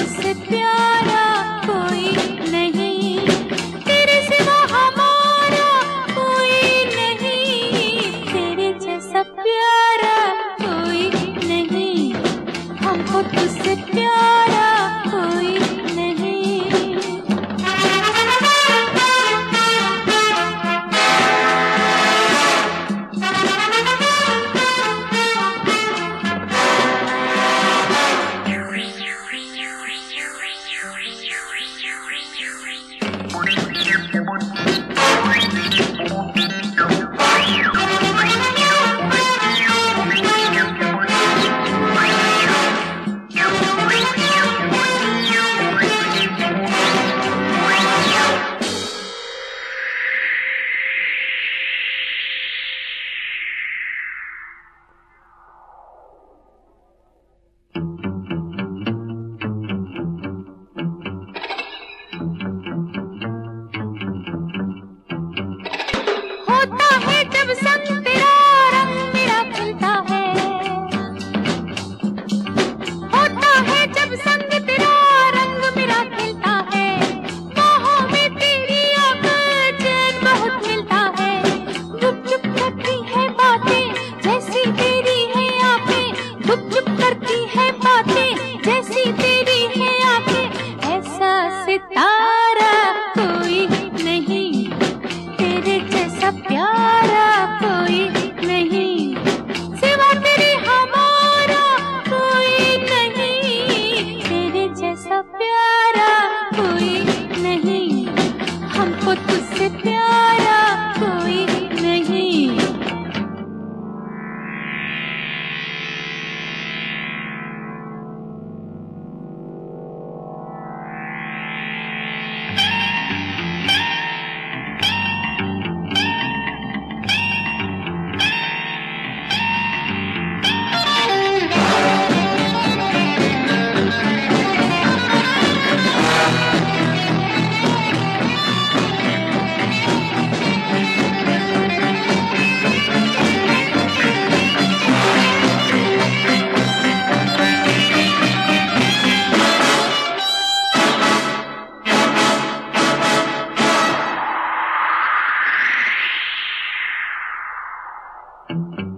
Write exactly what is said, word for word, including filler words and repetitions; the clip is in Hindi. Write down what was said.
तुझसे प्यारा कोई नहीं, तेरे सिवा हमारा कोई नहीं, तेरे जैसा प्यारा कोई नहीं, हमको तुझसे प्यारा कोई नहीं। होता है जब संग तेरा रंग मेरा खिलता है, होता है जब संग तेरा रंग मेरा खिलता है, बाहों में तेरी आकर चैन बहुत मिलता है, गुप चुप करती है बातें जैसी तेरी है आंखें, गुप चुप करती है बातें जैसी तेरी है आंखें, ऐसा सितारा कोई नहीं, तेरे जैसा प्यारा कोई नहीं, सिवा तेरे हमारा कोई नहीं, तेरे जैसा प्यारा कोई नहीं, हमको तुझसे प्यारा कोई नहीं। Thank you.